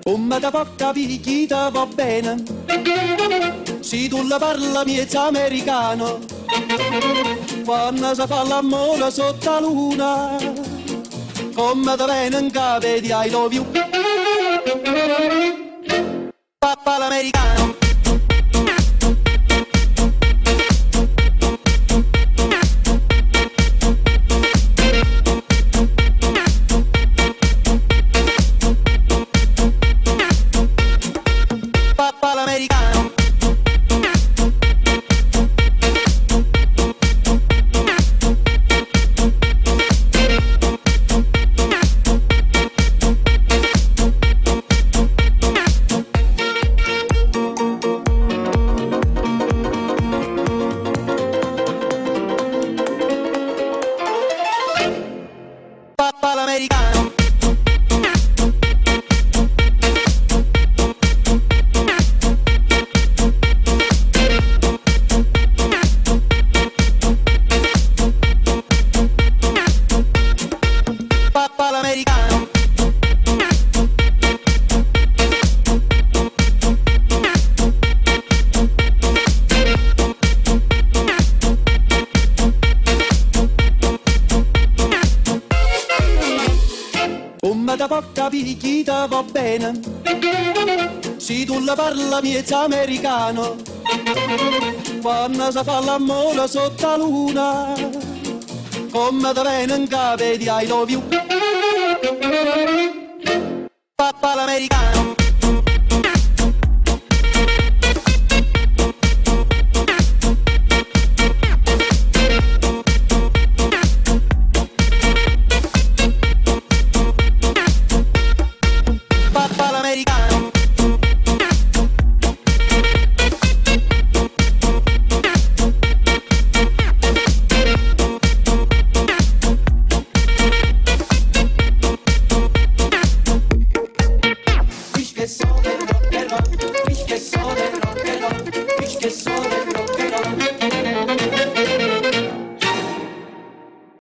Come da poca picchita va bene, se tu la parla miezza americano, quando si fa l'amore sotto la luna, come da bene in capo di I love you. Papà l'americano. Papà l'americano. Papà l'americano. Papà l'americano. Come da poca picchita va bene, se tu la parla miezza americano, quando si fa l'amore sotto la luna, come da bene in capo di I love you. Papà l'americano. Papà l'americano. Ich che so del rock, ich che so del